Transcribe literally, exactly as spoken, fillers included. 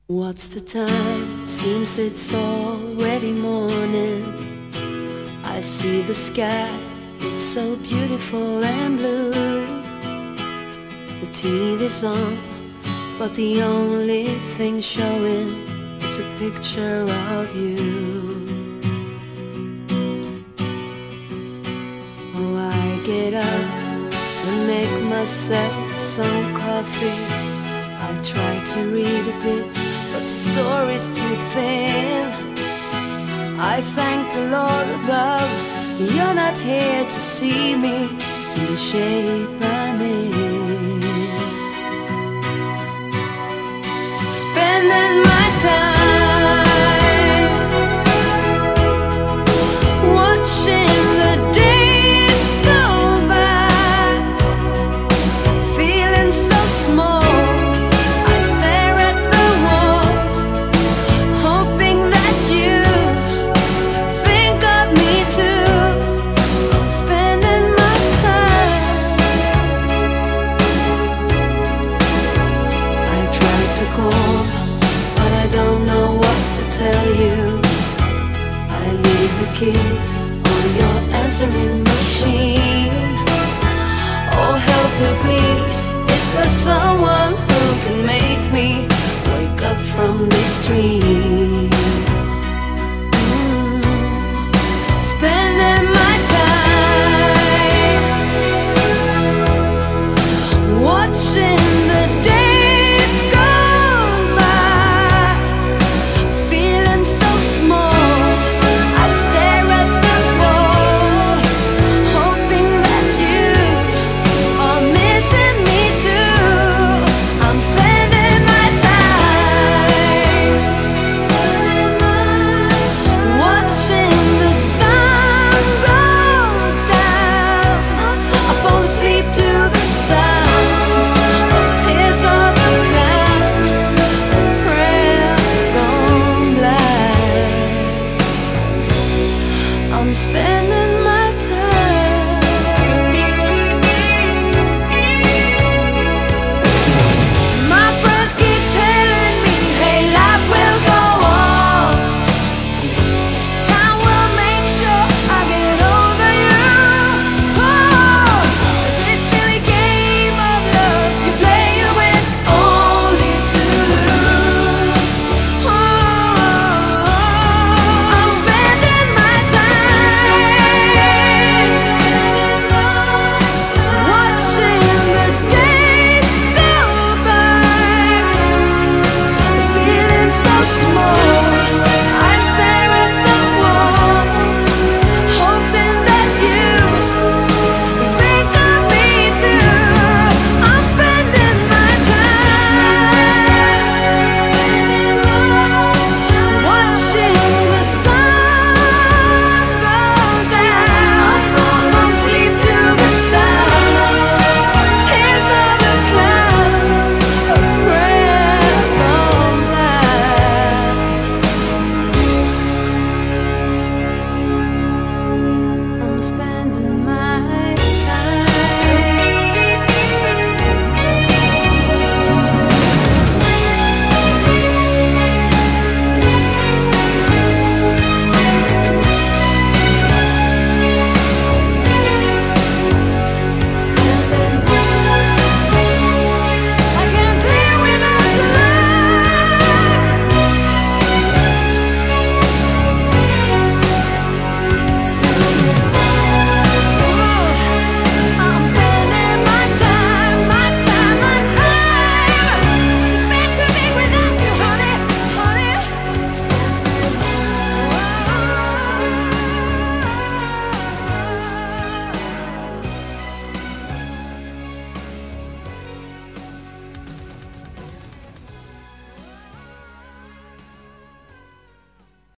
What's the time? Seems it's already morning. I see the sky, it's so beautiful and blue. The T V's on, but the only thing showing is a picture of you. Oh, I get up and make myself some coffee. I try to read a bit, but the story's too thin. I thank the Lord above, you're not here to see me in the shape I'm in. Spending my time watching the days go by, feeling so small. But I don't know what to tell you. I leave the keys on your answering machine. Oh, help me please, is there someone who can make me wake up from this dream?